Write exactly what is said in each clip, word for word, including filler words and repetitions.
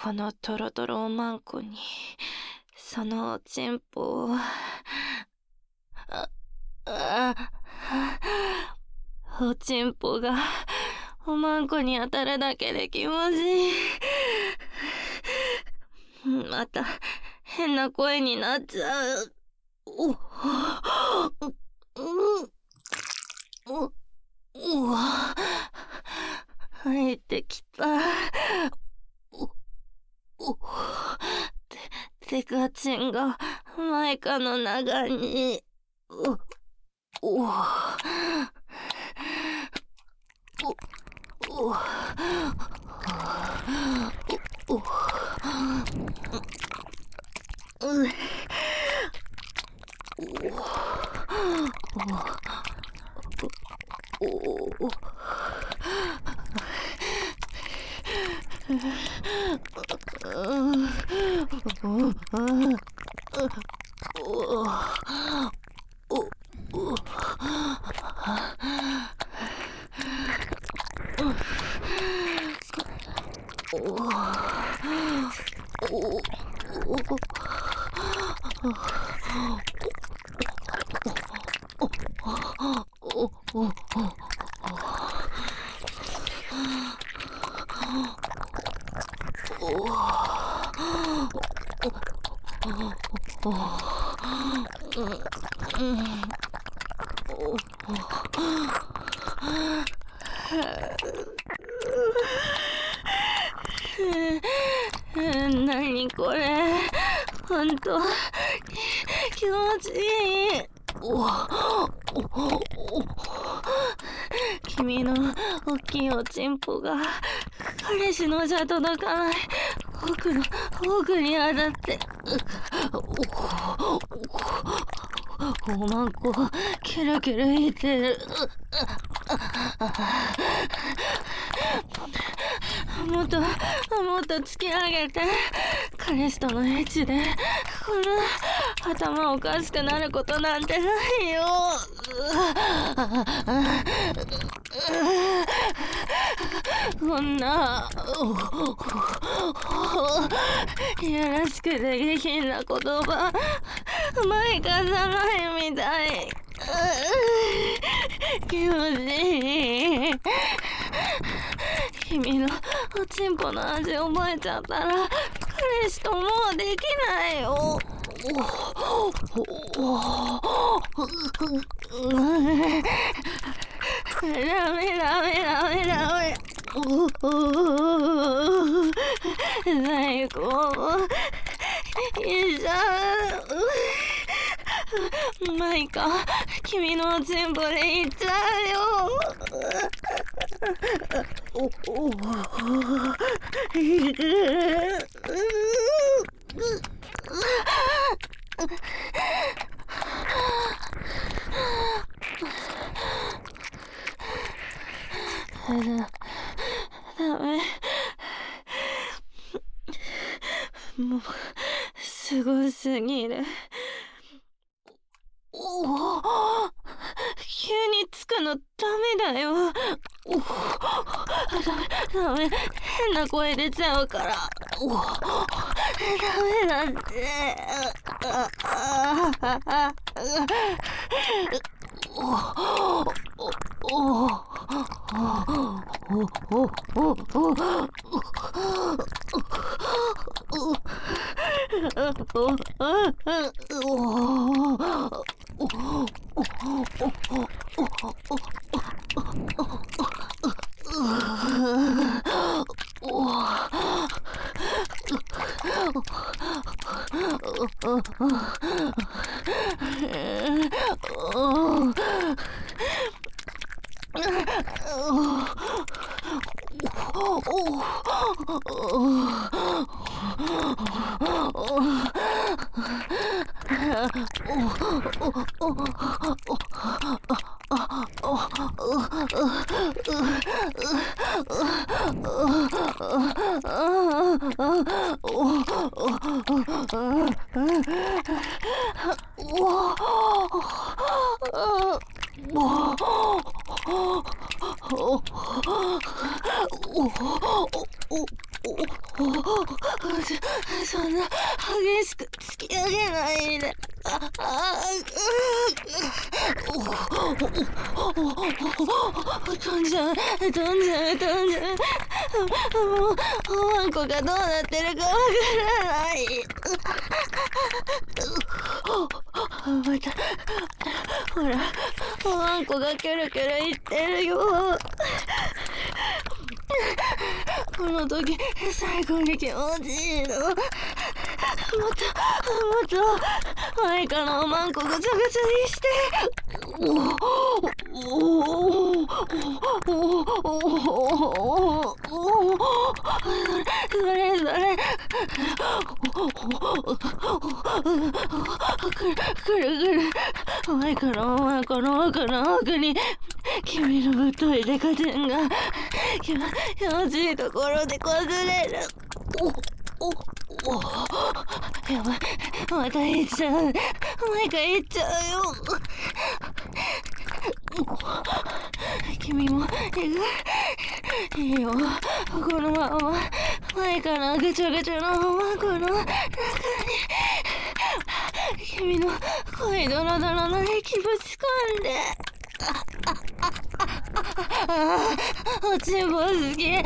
このトロトロおまんこにそのおちんぽをああおちんぽがおまんこに当たるだけで気持ちいい。また変な声になっちゃう。おうおおわ入ってきた。おおててかちんがマイカの中に。おおおおおおうおおおなにこれ、ほんと気持ちいい。おお君のおっきいおちんぽが彼氏のじゃ届かない奥の奥に当たっておおまんこキュルキュルいってる。もっともっと突き上げて。彼氏とのエッチでこんな頭おかしくなることなんてないよ。こんないやらしくて下品な言葉マイカじゃないみたい。気持ちいい。君のおちんぽの味覚えちゃったら彼氏ともうできないよ。ダメダメダメダメ。最高。いいじゃん。マイカ、君のおちんぽでいっちゃうよ。おおダメ。もうすごすぎる。おお急につくのダメだよ。おダメダメ変な声出ちゃうから。おダメだって。おおおおそ、そんな激しく突き上げないで。ああ飛んじゃう飛んじゃう飛んじゃう。もうおわんこがどうなってるかわからない。またほらおわんこがキョロキョロ言ってるよ。この時最高に気持ちいいの。もっともっとマイカのおまんこぐちゃぐちゃにして。おおおおそれそれくるくるくるマイカのおまんこの奥の奥に君のぶっといデカチンが気持ちいいところで崩れる。おおおやばいまた行っちゃう。マイカ行っちゃうよ。君も行くいいよ。このままマイカのぐちゃぐちゃのおまんこの中に君の濃いドロドロの息ぶち込んで。ああ、おちんぽ好き。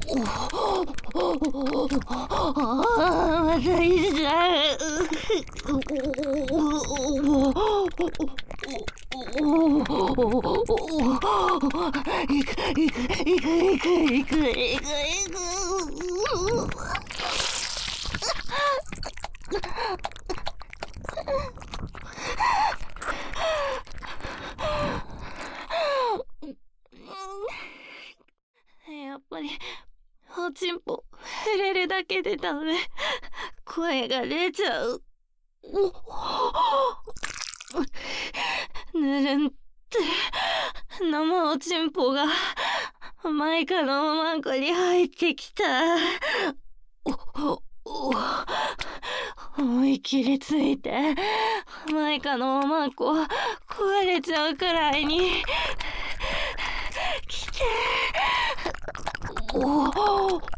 ああ、またいっちゃう。いくいくいくいくいくいくいく。やっぱりおちんぽ触れるだけでダメ。声が出ちゃう。ぬるんって生おちんぽがマイカのおまんこに入ってきた。おお思いっきりついてマイカのおまんこ壊れちゃうくらいに来て。おおおお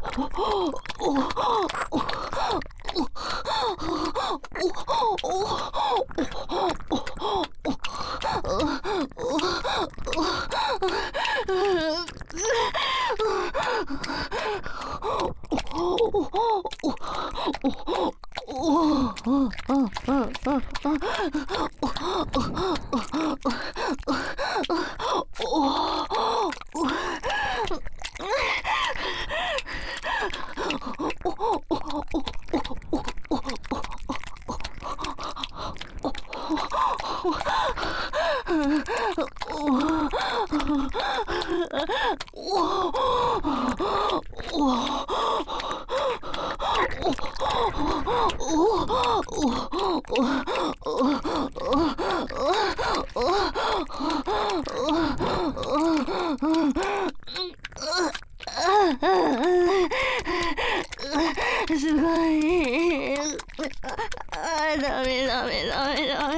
すごい。あ、ダメダメダメダメ。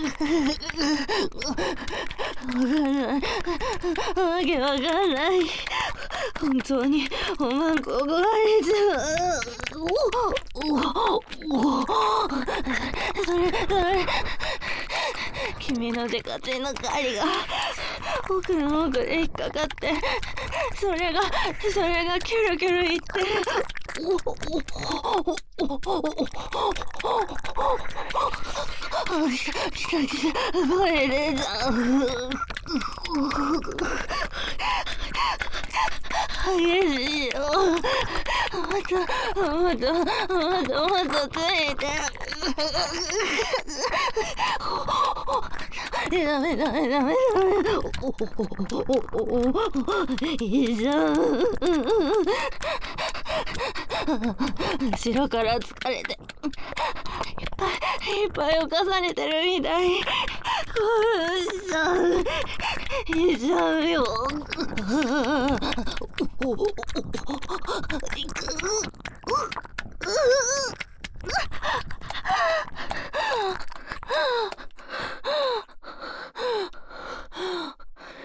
わかんない。わけわかんない。本当におまんこ壊れちゃう。おおおそれそれ君のデカチンの針が奥の奥で引っかかって、それがそれがキョロキョロいって。来た来た来た声出ちゃう。激しいよ。もっともっともっともっとついて。ダメダメダメダメ。いいじゃん。後ろから疲れていっぱいいっぱいを重ねてるみたい。しちゃういちゃうよ。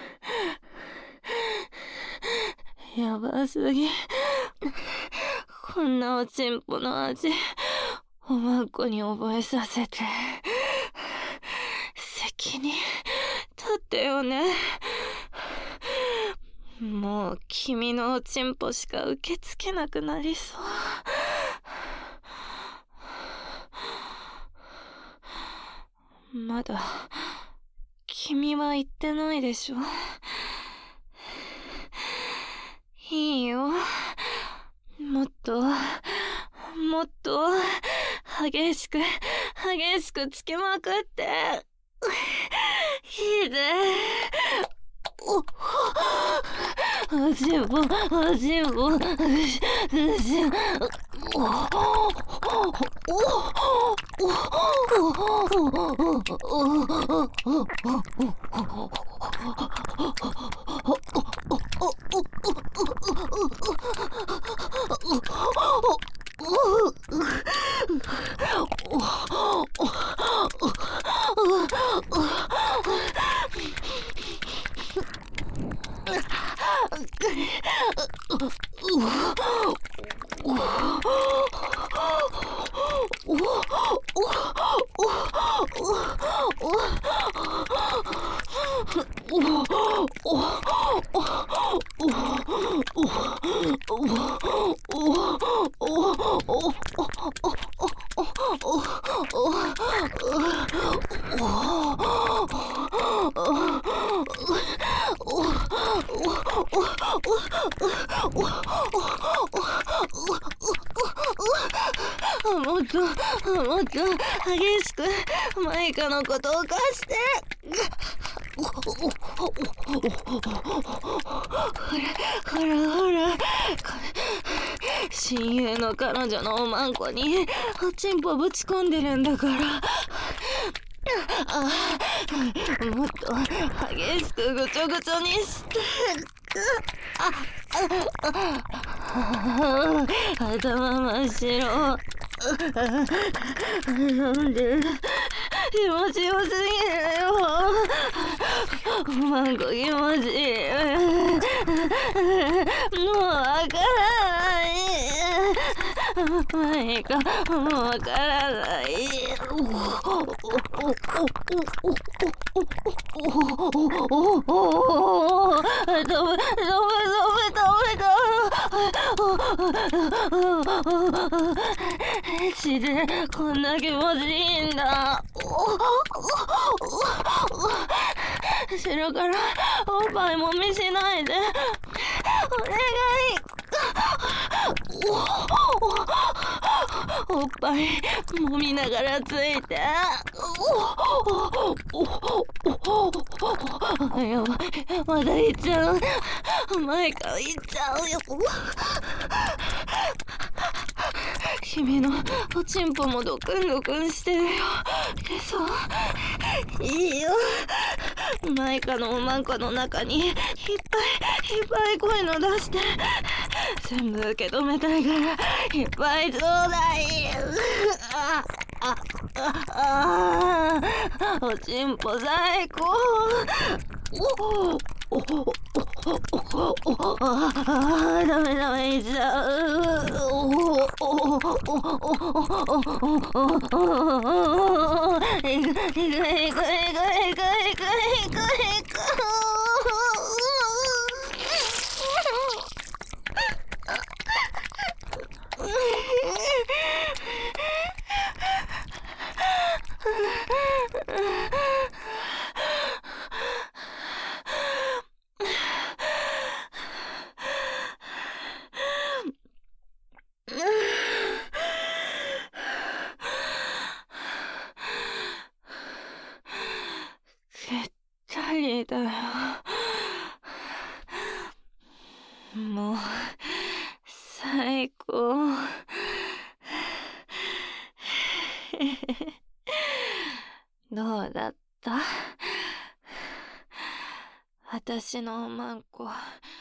やばすぎ。 こんなおちんぽの味おまんこに覚えさせて責任取ってよね。もう君のおちんぽしか受け付けなくなりそう。まだ君は言ってないでしょ。いいよ、もっともっと激しく激しくつけまくっていいで。おおちんぽおちんぽおちんぽおもっともっと激しくマイカのことを貸して。ほらほらほら、親友の彼女のおまんこにおちんぽぶち込んでるんだから。ああ、もっと激しくぐちょぐちょにして。ああ、頭真っ白。なんで気持ちよすぎるよ。おまんこ気持ちいい。もうわからない。マイカ、もうわからない。ダメダメダメダメ。エチでこんな気持ちいいんだ。後ろからおっぱいもみしないでお願い。おっぱいもみながらついて。やばい、まだいっちゃう。前からいっちゃうよ。君のおちんぽもドクンドクンしてるよ。そう、いいよ。マイカのおまんこの中にいっぱいいっぱいこういうの出して全部受け止めたいからいっぱいちょうだい。ああああ、おちんぽ最高。おおおおあ、ダメダメいっちゃう。おおおおいくいくいくいくいくいくいくいくいく。げったりだよ。もう最高。どうだった？私のおまんこ